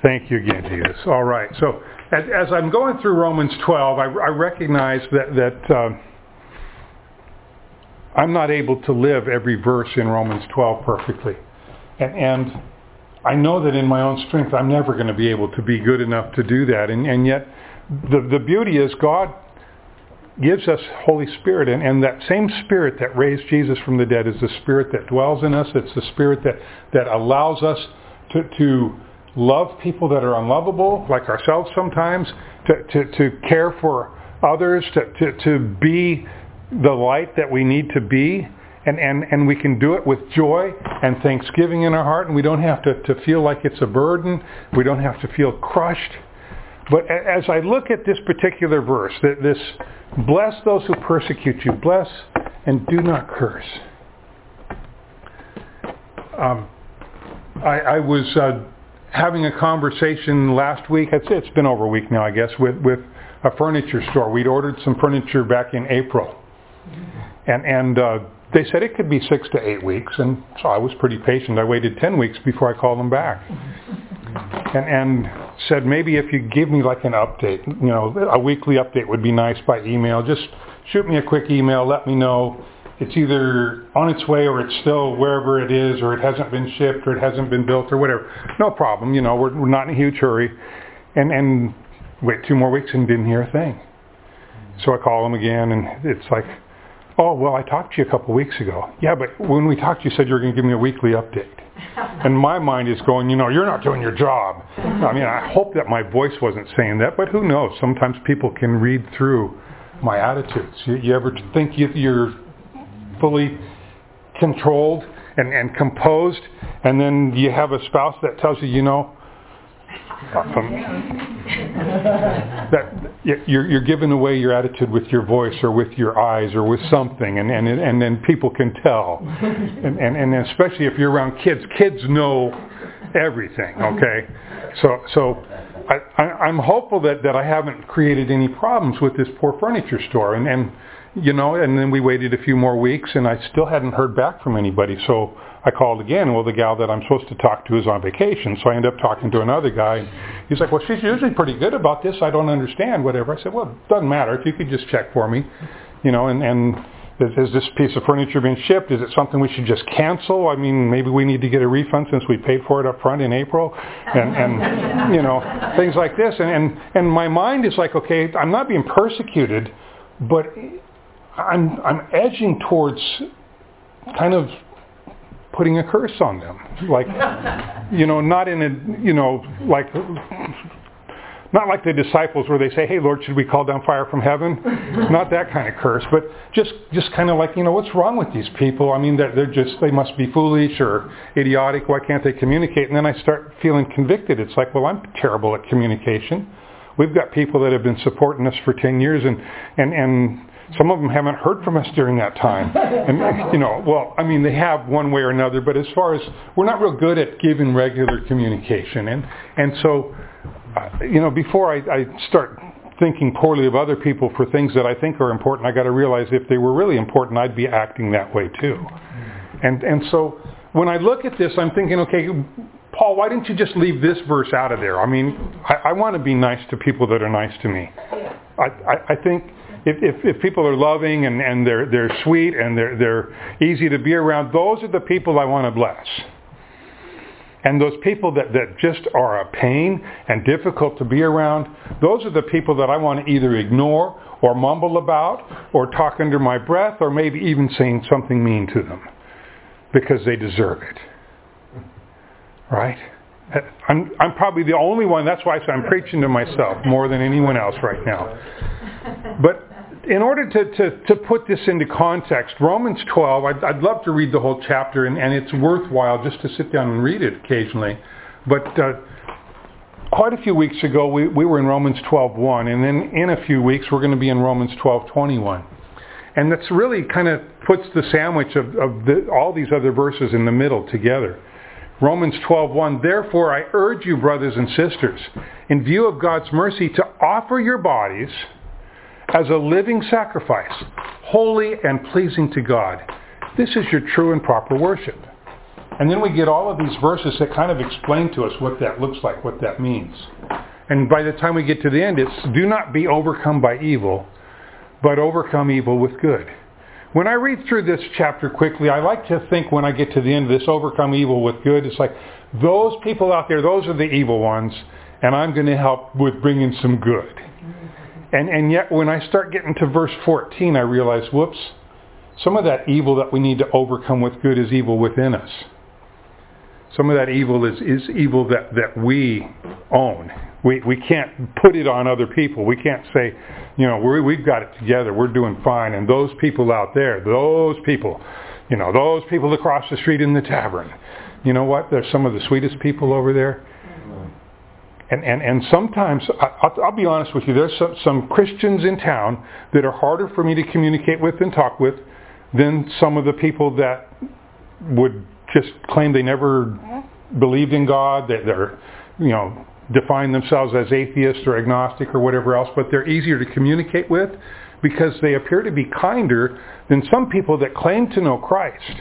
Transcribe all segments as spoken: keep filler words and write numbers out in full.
Thank you again, Jesus. All right. So as, as I'm going through Romans twelve, I, I recognize that, that um, I'm not able to live every verse in Romans twelve perfectly. And, and I know that in my own strength, I'm never going to be able to be good enough to do that. And, and yet, the, the beauty is God gives us Holy Spirit. And, and that same Spirit that raised Jesus from the dead is the Spirit that dwells in us. It's the Spirit that, that allows us to, to love people that are unlovable, like ourselves sometimes, to, to, to care for others, to, to, to be the light that we need to be. And, and, and we can do it with joy and thanksgiving in our heart, and we don't have to, to feel like it's a burden. We don't have to feel crushed. But as I look at this particular verse, this, bless those who persecute you, bless and do not curse. Um, I, I was uh, having a conversation last week, it's, it's been over a week now I guess, with, with a furniture store. We'd ordered some furniture back in April. And, and uh, they said it could be six to eight weeks, and so I was pretty patient. I waited ten weeks before I called them back. And, and said maybe if you give me like an update, you know, a weekly update would be nice by email. Just shoot me a quick email, let me know it's either on its way or it's still wherever it is, or it hasn't been shipped or it hasn't been built or whatever. No problem, you know, we're, we're not in a huge hurry. And, and wait two more weeks and didn't hear a thing. So I call them again and it's like, oh, well, I talked to you a couple of weeks ago. Yeah, but when we talked, you said you were going to give me a weekly update. And my mind is going, you know, you're not doing your job. I mean, I hope that my voice wasn't saying that, but who knows? Sometimes people can read through my attitudes. You, you ever think you, you're fully controlled and, and composed, and then you have a spouse that tells you, you know, um, that you're, you're giving away your attitude with your voice or with your eyes or with something, and and, and then people can tell, and, and and especially if you're around kids, kids know everything. Okay, so so I, I, I'm hopeful that, that I haven't created any problems with this poor furniture store, and and you know, and then we waited a few more weeks, and I still hadn't heard back from anybody, so I called again. Well, the gal that I'm supposed to talk to is on vacation, so I end up talking to another guy. He's like, well, she's usually pretty good about this. I don't understand, whatever. I said, well, it doesn't matter. If you could just check for me, you know, and, and has this piece of furniture been shipped? Is it something we should just cancel? I mean, maybe we need to get a refund since we paid for it up front in April, and, and you know, things like this. And, and, and my mind is like, okay, I'm not being persecuted, but I'm, I'm edging towards kind of putting a curse on them, like, you know, not in a, you know, like, not like the disciples where they say, hey, Lord, should we call down fire from heaven? Not that kind of curse, but just, just kind of like, you know, what's wrong with these people? I mean, they're, they're just, they must be foolish or idiotic. Why can't they communicate? And then I start feeling convicted. It's like, well, I'm terrible at communication. We've got people that have been supporting us for ten years, and, and, and some of them haven't heard from us during that time. And, you know, well, I mean, they have one way or another, but as far as, we're not real good at giving regular communication. And, and so, uh, you know, before I, I start thinking poorly of other people for things that I think are important, I got to realize if they were really important, I'd be acting that way too. And, and so when I look at this, I'm thinking, okay, Paul, why didn't you just leave this verse out of there? I mean, I, I want to be nice to people that are nice to me. I, I, I think If, if, if people are loving and, and they're, they're sweet and they're, they're easy to be around, those are the people I want to bless. And those people that, that just are a pain and difficult to be around, those are the people that I want to either ignore or mumble about or talk under my breath or maybe even saying something mean to them because they deserve it. Right? I'm, I'm probably the only one, that's why I say I'm preaching to myself more than anyone else right now. But in order to, to, to put this into context, Romans twelve, I'd, I'd love to read the whole chapter, and, and it's worthwhile just to sit down and read it occasionally. But uh, quite a few weeks ago, we, we were in Romans twelve one, and then in a few weeks, we're going to be in Romans twelve twenty-one. And that's really kind of puts the sandwich of, of the, all these other verses in the middle together. Romans twelve one, therefore I urge you, brothers and sisters, in view of God's mercy, to offer your bodies as a living sacrifice, holy and pleasing to God. This is your true and proper worship. And then we get all of these verses that kind of explain to us what that looks like, what that means. And by the time we get to the end, it's do not be overcome by evil, but overcome evil with good. When I read through this chapter quickly, I like to think when I get to the end of this, overcome evil with good, it's like those people out there, those are the evil ones, and I'm going to help with bringing some good. And and yet when I start getting to verse fourteen, I realize, whoops, some of that evil that we need to overcome with good is evil within us. Some of that evil is, is evil that, that we own. We we can't put it on other people. We can't say, you know, we we've got it together. We're doing fine. And those people out there, those people, you know, those people across the street in the tavern, you know what? They're some of the sweetest people over there. And and, and sometimes, I'll, I'll be honest with you, there's some, some Christians in town that are harder for me to communicate with and talk with than some of the people that would just claim they never believed in God, that they're, you know, define themselves as atheist or agnostic or whatever else, but they're easier to communicate with because they appear to be kinder than some people that claim to know Christ.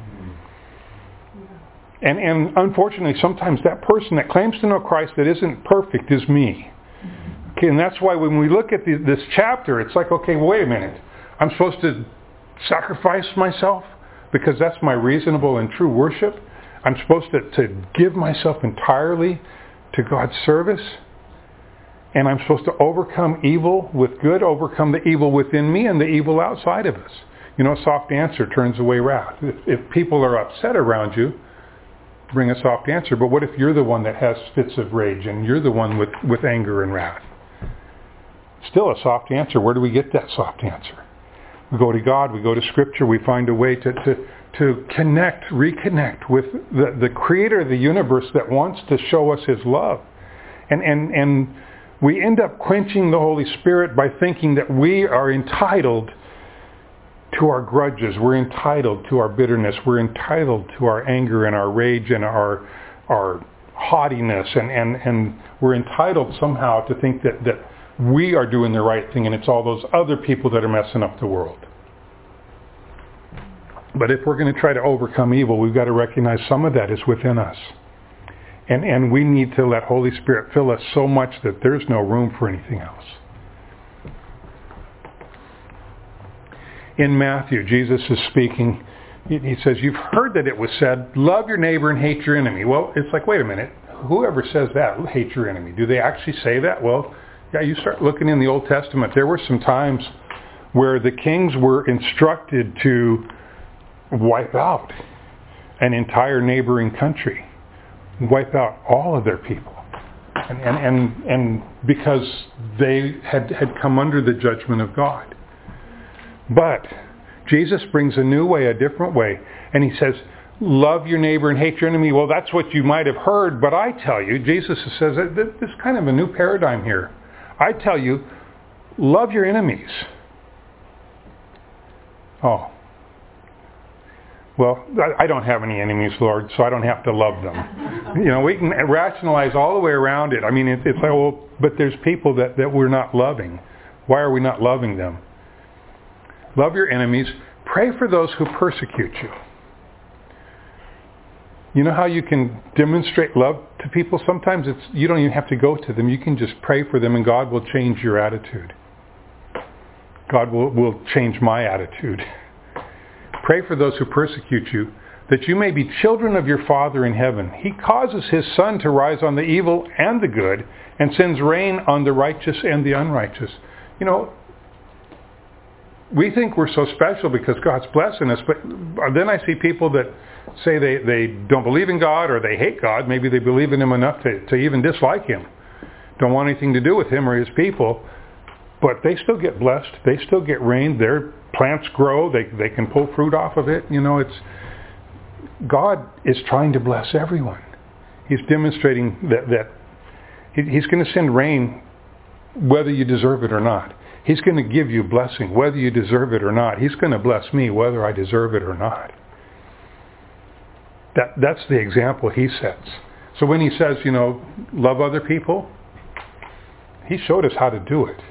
And and unfortunately, sometimes that person that claims to know Christ that isn't perfect is me. Okay, and that's why when we look at the, this chapter, it's like, okay, wait a minute. I'm supposed to sacrifice myself because that's my reasonable and true worship. I'm supposed to, to give myself entirely to God's service. And I'm supposed to overcome evil with good, overcome the evil within me and the evil outside of us. You know, a soft answer turns away wrath. If, if people are upset around you, bring a soft answer. But what if you're the one that has fits of rage and you're the one with, with anger and wrath? Still a soft answer. Where do we get that soft answer? We go to God, we go to Scripture, we find a way to, to, to connect, reconnect with the, the Creator of the universe that wants to show us His love. And, and, and we end up quenching the Holy Spirit by thinking that we are entitled to our grudges, we're entitled to our bitterness, we're entitled to our anger and our rage and our our haughtiness, and, and, and we're entitled somehow to think that, that we are doing the right thing and it's all those other people that are messing up the world. But if we're going to try to overcome evil, we've got to recognize some of that is within us. And and we need to let Holy Spirit fill us so much that there's no room for anything else. In Matthew, Jesus is speaking. He says, you've heard that it was said, love your neighbor and hate your enemy. Well, it's like, wait a minute. Whoever says that, hate your enemy. Do they actually say that? Well, yeah, you start looking in the Old Testament. There were some times where the kings were instructed to wipe out an entire neighboring country. Wipe out all of their people. And, and, and, and because they had, had come under the judgment of God. But Jesus brings a new way, a different way. And he says, love your neighbor and hate your enemy. Well, that's what you might have heard, but I tell you, Jesus says, this is kind of a new paradigm here. I tell you, love your enemies. Oh. Well, I don't have any enemies, Lord, so I don't have to love them. You know, we can rationalize all the way around it. I mean, it's like, well, but there's people that, that we're not loving. Why are we not loving them? Love your enemies. Pray for those who persecute you. You know how you can demonstrate love to people? Sometimes it's you don't even have to go to them. You can just pray for them and God will change your attitude. God will, will change my attitude. Pray for those who persecute you, that you may be children of your Father in heaven. He causes His sun to rise on the evil and the good, and sends rain on the righteous and the unrighteous. You know, we think we're so special because God's blessing us, but then I see people that say they, they don't believe in God or they hate God. Maybe they believe in Him enough to, to even dislike Him. Don't want anything to do with Him or His people. But they still get blessed. They still get rain. Their plants grow. They they can pull fruit off of it. You know, it's God is trying to bless everyone. He's demonstrating that, that He's going to send rain whether you deserve it or not. He's going to give you blessing whether you deserve it or not. He's going to bless me whether I deserve it or not. That that's the example He sets. So when He says, you know, love other people, He showed us how to do it.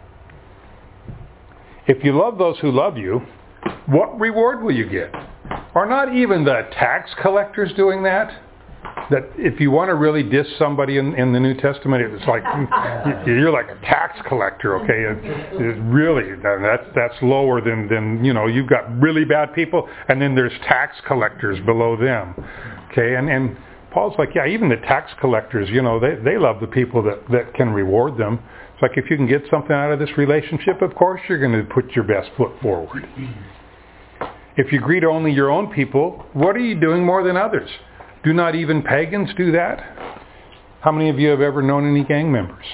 If you love those who love you, what reward will you get? Are not even the tax collectors doing that? That if you want to really diss somebody in, in the New Testament, it's like you're like a tax collector, okay? It, it really, that's that's lower than, than, you know, you've got really bad people, and then there's tax collectors below them, okay? And and Paul's like, yeah, even the tax collectors, you know, they, they love the people that, that can reward them. It's like if you can get something out of this relationship, of course you're going to put your best foot forward. If you greet only your own people, what are you doing more than others? Do not even pagans do that? How many of you have ever known any gang members?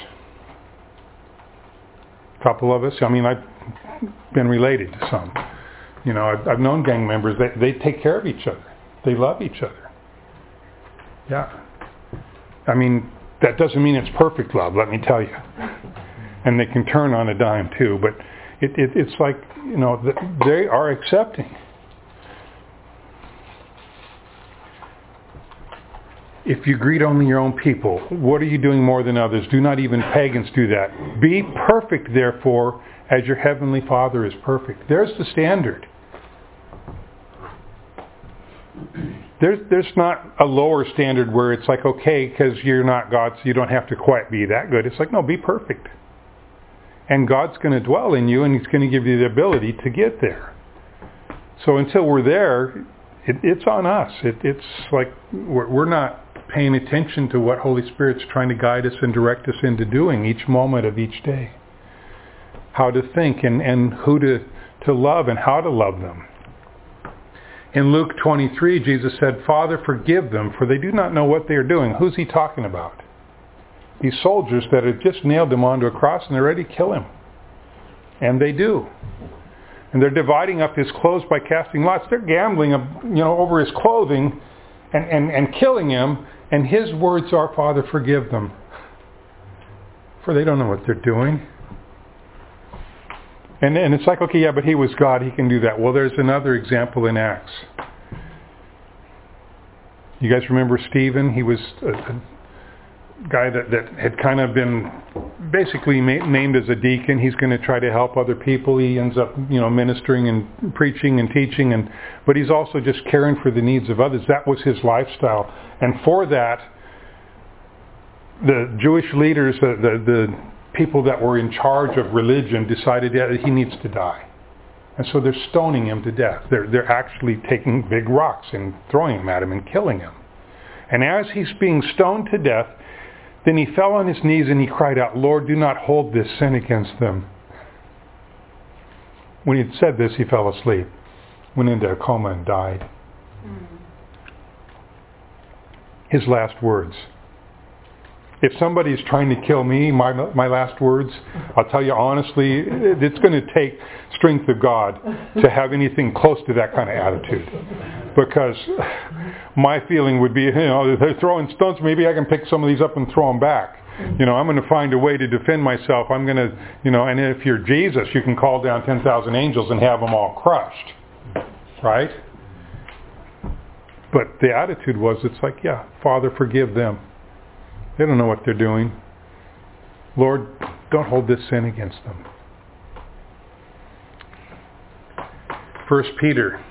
A couple of us. I mean, I've been related to some. You know, I've, I've known gang members. They, they take care of each other. They love each other. Yeah. I mean, that doesn't mean it's perfect love, let me tell you. And they can turn on a dime too. But it, it, it's like, you know, they are accepting. If you greet only your own people, what are you doing more than others? Do not even pagans do that. Be perfect, therefore, as your heavenly Father is perfect. There's the standard. There's there's not a lower standard where it's like, okay, because you're not God, so you don't have to quite be that good. It's like, no, be perfect. And God's going to dwell in you, and He's going to give you the ability to get there. So until we're there, it, it's on us. It, it's like we're, we're not paying attention to what Holy Spirit's trying to guide us and direct us into doing each moment of each day. How to think and, and who to, to love and how to love them. In Luke twenty-three, Jesus said, Father, forgive them, for they do not know what they are doing. Who's He talking about? These soldiers that had just nailed Him onto a cross and they're ready to kill Him. And they do. And they're dividing up His clothes by casting lots. They're gambling, you know, over His clothing and, and, and killing Him. And His words are, Father, forgive them. For they don't know what they're doing. And, and it's like, okay, yeah, but He was God. He can do that. Well, there's another example in Acts. You guys remember Stephen? He was a, a guy that, that had kind of been basically ma- named as a deacon. He's going to try to help other people. He ends up, you know, ministering and preaching and teaching, and but he's also just caring for the needs of others. That was his lifestyle. And for that, the Jewish leaders, the, the, the people that were in charge of religion decided that he needs to die. And so they're stoning him to death. They're, they're actually taking big rocks and throwing them at him and killing him. And as he's being stoned to death, then he fell on his knees and he cried out, Lord, do not hold this sin against them. When he had said this, he fell asleep, went into a coma and died. Mm. His last words. If somebody's trying to kill me, my my last words, I'll tell you honestly, it's going to take strength of God to have anything close to that kind of attitude. Because my feeling would be, you know, they're throwing stones, maybe I can pick some of these up and throw them back. You know, I'm going to find a way to defend myself. I'm going to, you know, and if you're Jesus, you can call down ten thousand angels and have them all crushed. Right? But the attitude was, it's like, yeah, Father, forgive them. They don't know what they're doing. Lord, don't hold this sin against them. First Peter.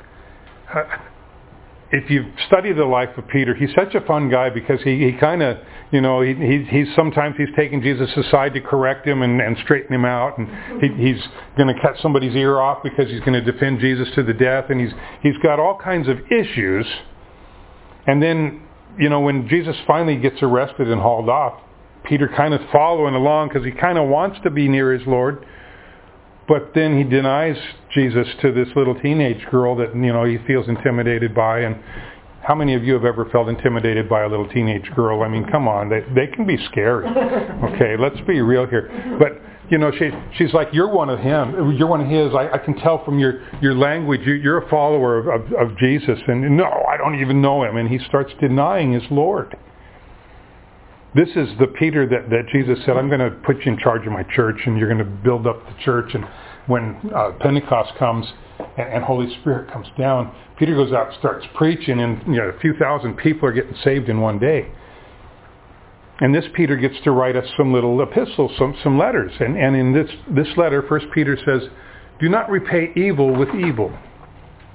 If you study the life of Peter, he's such a fun guy because he, he kind of, you know, he, he, he's sometimes he's taking Jesus aside to correct him and, and straighten him out, and he, he's going to cut somebody's ear off because he's going to defend Jesus to the death, and he's he's got all kinds of issues. And then, you know, when Jesus finally gets arrested and hauled off, Peter kind of following along because he kind of wants to be near his Lord. But then he denies Jesus to this little teenage girl that, you know, he feels intimidated by. And how many of you have ever felt intimidated by a little teenage girl? I mean, come on, they they can be scary. Okay, let's be real here. But, you know, she she's like, you're one of him. You're one of his. I, I can tell from your, your language, you, you're a follower of, of, of Jesus. And no, I don't even know him. And he starts denying his Lord. This is the Peter that, that Jesus said, I'm going to put you in charge of my church, and you're going to build up the church. And when uh, Pentecost comes and, and Holy Spirit comes down, Peter goes out and starts preaching, and you know, a few thousand people are getting saved in one day. And this Peter gets to write us some little epistles, some, some letters. And, and in this, this letter, First Peter says, do not repay evil with evil.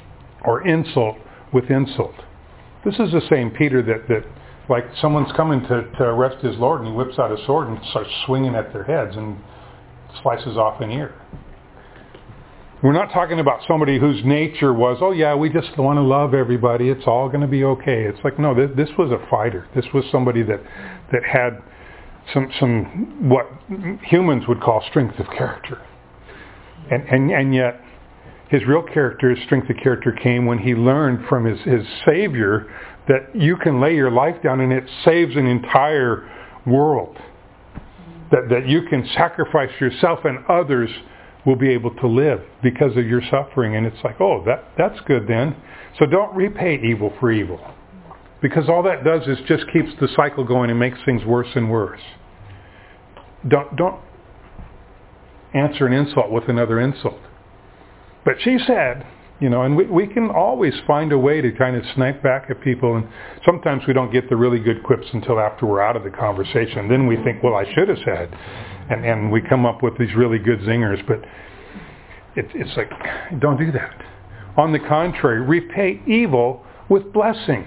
or insult with insult. This is the same Peter that, that like someone's coming to, to arrest his Lord and he whips out a sword and starts swinging at their heads and slices off an ear. We're not talking about somebody whose nature was, oh yeah, we just want to love everybody. It's all going to be okay. It's like, no, this, this was a fighter. This was somebody that, that had some, some what humans would call strength of character. And, and, and yet his real character, his strength of character came when he learned from his, his Savior that you can lay your life down and it saves an entire world. That, that you can sacrifice yourself and others will be able to live because of your suffering. And it's like, oh, that that's good then. So don't repay evil for evil. Because all that does is just keeps the cycle going and makes things worse and worse. Don't, don't answer an insult with another insult. But she said, you know, and we, we can always find a way to kind of snipe back at people. And sometimes we don't get the really good quips until after we're out of the conversation. Then we think, well, I should have said. And, and we come up with these really good zingers. But it, it's like, don't do that. On the contrary, repay evil with blessing.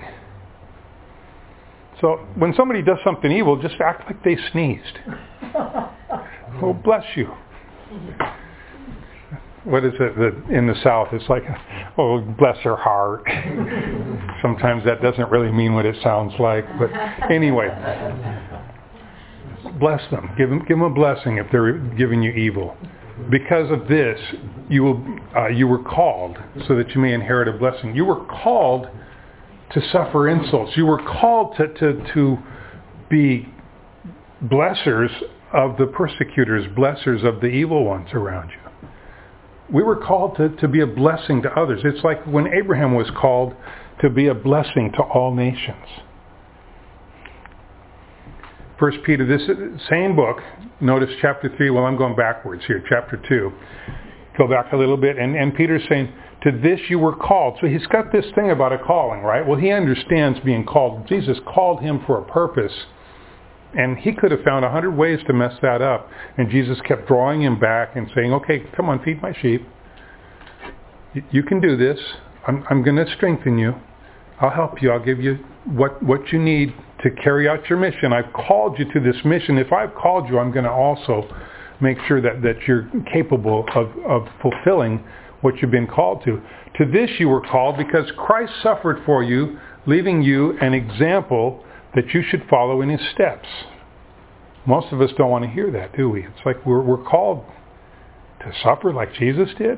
So when somebody does something evil, just act like they sneezed. Oh, bless you. What is it that in the South? It's like, oh, bless her heart. Sometimes that doesn't really mean what it sounds like. But anyway, bless them. Give them, give them a blessing if they're giving you evil. Because of this, you will, uh, you were called so that you may inherit a blessing. You were called to suffer insults. You were called to, to, to be blessers of the persecutors, blessers of the evil ones around you. We were called to, to be a blessing to others. It's like when Abraham was called to be a blessing to all nations. First Peter, this same book, notice chapter three, well, I'm going backwards here, chapter two. Go back a little bit, and, and Peter's saying, to this you were called. So he's got this thing about a calling, right? Well, he understands being called. Jesus called him for a purpose. And he could have found a hundred ways to mess that up. And Jesus kept drawing him back and saying, okay, come on, feed my sheep. You can do this. I'm, I'm going to strengthen you. I'll help you. I'll give you what, what you need to carry out your mission. I've called you to this mission. If I've called you, I'm going to also make sure that, that you're capable of, of fulfilling what you've been called to. To this you were called because Christ suffered for you, leaving you an example that you should follow in his steps. Most of us don't want to hear that, do we? It's like we're, we're called to suffer like Jesus did.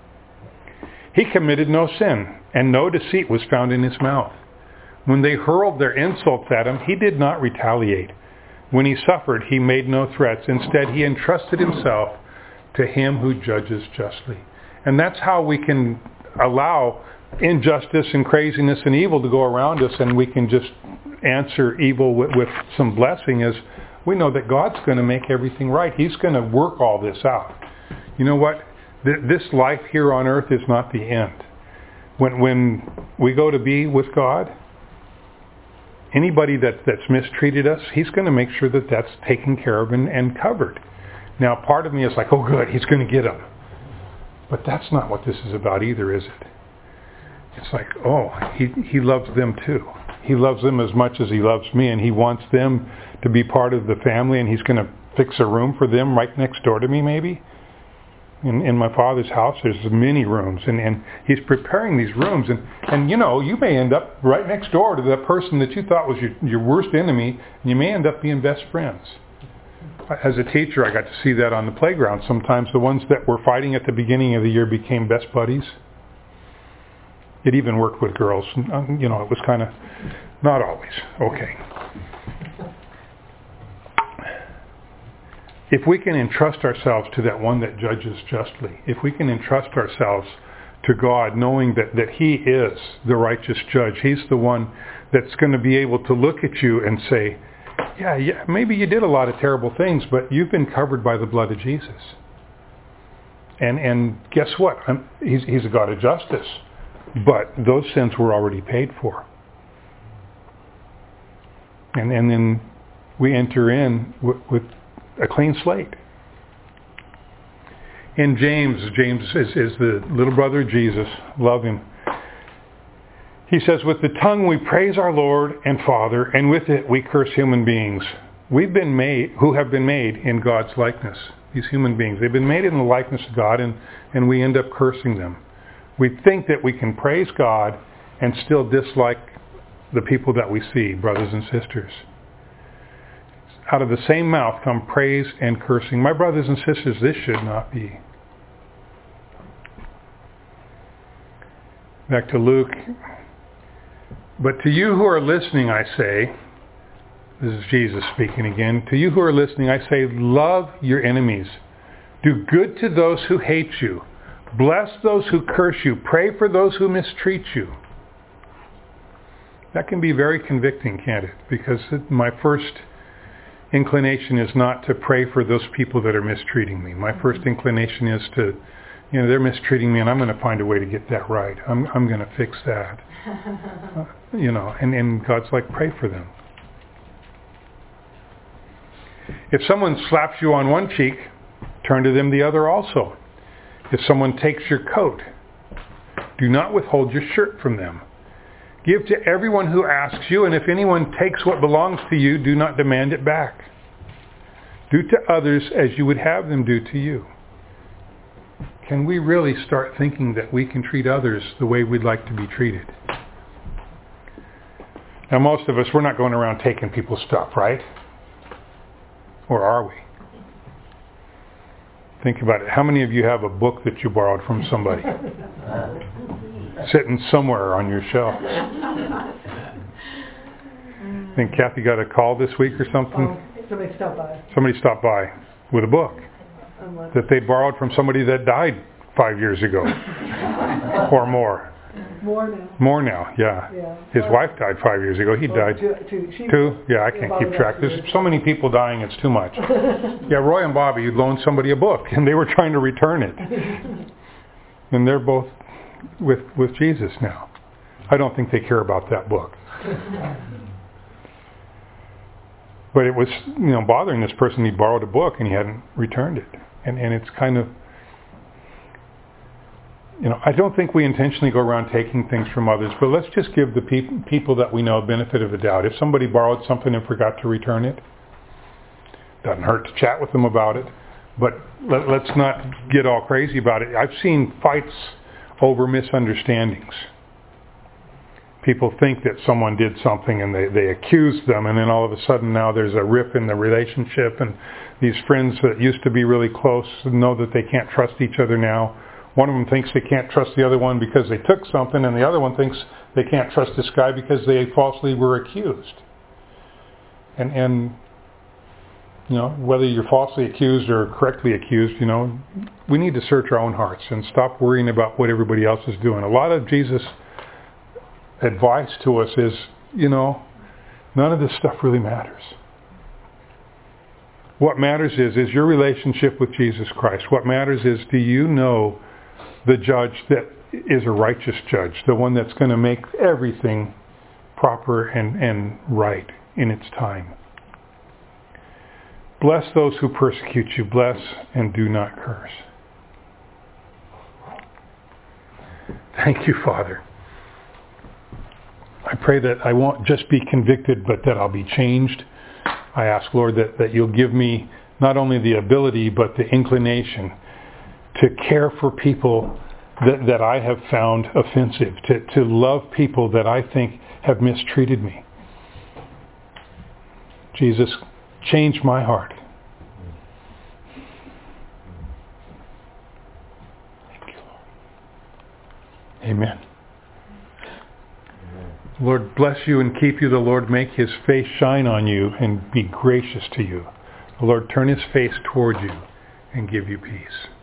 He committed no sin, and no deceit was found in his mouth. When they hurled their insults at him, he did not retaliate. When he suffered, he made no threats. Instead, he entrusted himself to him who judges justly. And that's how we can allow injustice and craziness and evil to go around us, and we can just answer evil with, with some blessing, is we know that God's going to make everything right. He's going to work all this out. You know what? Th- this life here on earth is not the end. When when we go to be with God, anybody that, that's mistreated us, he's going to make sure that that's taken care of and, and covered. Now, part of me is like, oh good, he's going to get them. But that's not what this is about either, is it? It's like, oh, he he loves them too. He loves them as much as he loves me, and he wants them to be part of the family, and he's going to fix a room for them right next door to me, maybe. In, in my Father's house, there's many rooms, and, and he's preparing these rooms. And, and, you know, you may end up right next door to that person that you thought was your, your worst enemy, and you may end up being best friends. As a teacher, I got to see that on the playground. Sometimes the ones that were fighting at the beginning of the year became best buddies. It even worked with girls. You know, it was kind of, not always. Okay. If we can entrust ourselves to that one that judges justly, if we can entrust ourselves to God, knowing that, that he is the righteous judge, he's the one that's going to be able to look at you and say, yeah, yeah, maybe you did a lot of terrible things, but you've been covered by the blood of Jesus. And and guess what? I'm, he's, he's a God of justice. But those sins were already paid for. And, and then we enter in w- with a clean slate. In James, James is, is the little brother of Jesus. Love him. He says, with the tongue we praise our Lord and Father, and with it we curse human beings. We've been made, who have been made in God's likeness. These human beings, they've been made in the likeness of God, and, and we end up cursing them. We think that we can praise God and still dislike the people that we see, brothers and sisters. Out of the same mouth come praise and cursing. My brothers and sisters, this should not be. Back to Luke. But to you who are listening, I say, this is Jesus speaking again, to you who are listening, I say, love your enemies. Do good to those who hate you. Bless those who curse you. Pray for those who mistreat you. That can be very convicting, can't it? Because my first inclination is not to pray for those people that are mistreating me. My first inclination is to, you know, they're mistreating me and I'm going to find a way to get that right. I'm, I'm going to fix that. Uh, you know, and, and God's like, pray for them. If someone slaps you on one cheek, turn to them the other also. If someone takes your coat, do not withhold your shirt from them. Give to everyone who asks you, and if anyone takes what belongs to you, do not demand it back. Do to others as you would have them do to you. Can we really start thinking that we can treat others the way we'd like to be treated? Now, most of us, we're not going around taking people's stuff, right? Or are we? Think about it. How many of you have a book that you borrowed from somebody? Sitting somewhere on your shelf. I think Kathy got a call this week or something. Oh, somebody stopped by. Somebody stopped by with a book that they borrowed from somebody that died five years ago or more. More now. More now, yeah. Yeah. His Well, wife died five years ago. He well, died. Two. two. She, Two? Yeah, I can't Bobby keep track. got two There's years. so many people dying, it's too much. Yeah, Roy and Bobby loaned somebody a book, and they were trying to return it. And they're both with with Jesus now. I don't think they care about that book. But it was, you know, bothering this person. He borrowed a book, and he hadn't returned it. And and it's kind of, you know, I don't think we intentionally go around taking things from others, but let's just give the pe- people that we know benefit of the doubt. If somebody borrowed something and forgot to return it, doesn't hurt to chat with them about it, but let, let's not get all crazy about it. I've seen fights over misunderstandings. People think that someone did something and they, they accuse them, and then all of a sudden now there's a rift in the relationship, and these friends that used to be really close know that they can't trust each other now. One of them thinks they can't trust the other one because they took something, and the other one thinks they can't trust this guy because they falsely were accused. And, and you know, whether you're falsely accused or correctly accused, you know, we need to search our own hearts and stop worrying about what everybody else is doing. A lot of Jesus' advice to us is, you know, none of this stuff really matters. What matters is, is your relationship with Jesus Christ. What matters is, do you know the judge that is a righteous judge, the one that's going to make everything proper and, and right in its time? Bless those who persecute you. Bless and do not curse. Thank you, Father. I pray that I won't just be convicted, but that I'll be changed. I ask, Lord, that, that you'll give me not only the ability, but the inclination to care for people that, that I have found offensive, to, to love people that I think have mistreated me. Jesus, change my heart. Thank you, Lord. Amen. Lord, bless you and keep you. The Lord make his face shine on you and be gracious to you. The Lord turn his face toward you and give you peace.